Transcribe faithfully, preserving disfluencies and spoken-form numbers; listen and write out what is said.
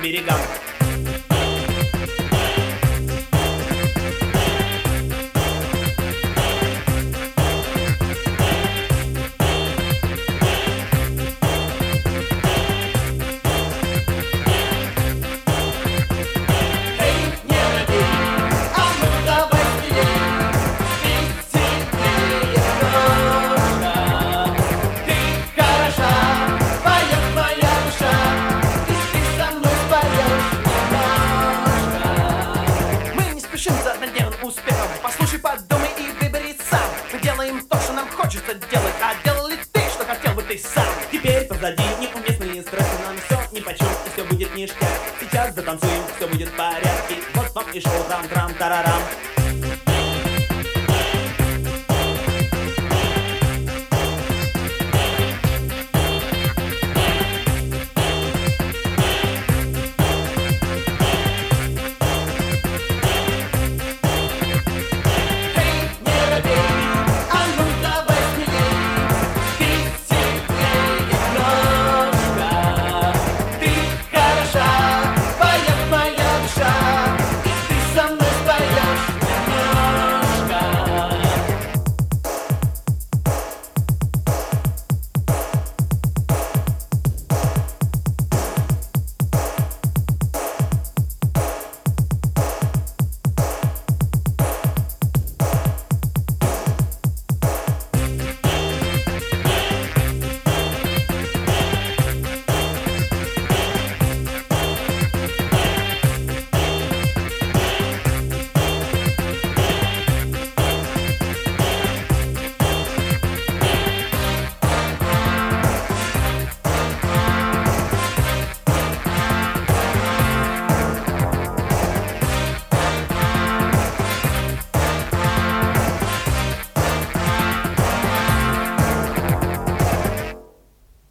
берегам. Успехом. Послушай, подумай и выбери сам. Мы делаем то, что нам хочется делать. А делал ли ты, что хотел бы ты сам? Теперь позади неуместные стрессы. Нам все нипочем и все будет ништяк. Сейчас затанцуем, все будет в порядке. Вот вам и шоу трам-трам-тарарам.